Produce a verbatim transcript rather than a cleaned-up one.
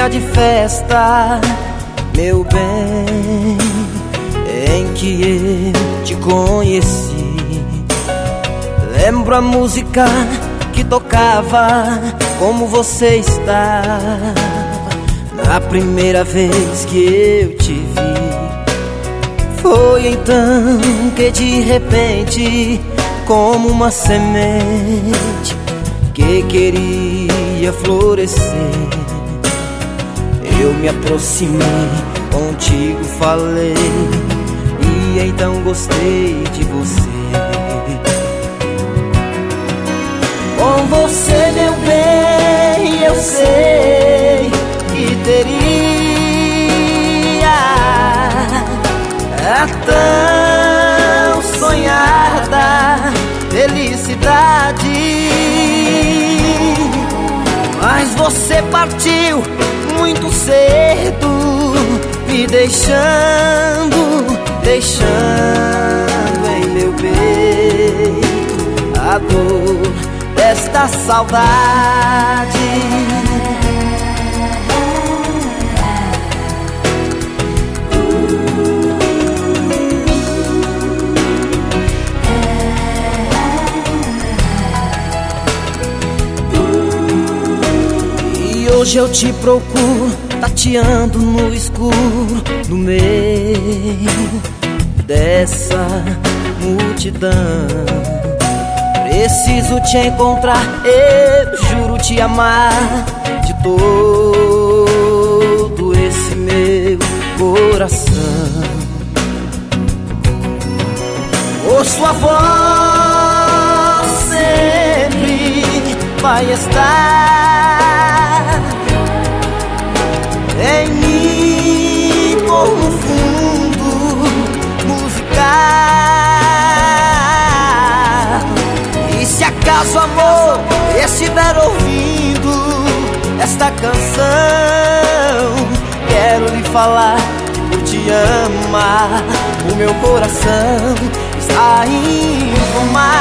de festa, meu bem, em que eu te conheci. Lembro a música que tocava, como você estava na primeira vez que eu te vi. Foi então que de repente, como uma semente que queria florescer, eu me aproximei, contigo falei, e então gostei de você. Com você, meu bem, eu sei que teria a tão sonhada felicidade, mas você partiu muito cedo, me deixando, deixando em meu peito a dor desta saudade. E hoje eu te procuro, tateando no escuro, no meio dessa multidão. Preciso te encontrar, eu juro te amar de todo esse meu coração. Ouço a voz, sempre vai estar em mim como fundo musical. Se acaso, amor, estiver ouvindo esta canção, quero lhe falar por te amar. O meu coração está indo mais.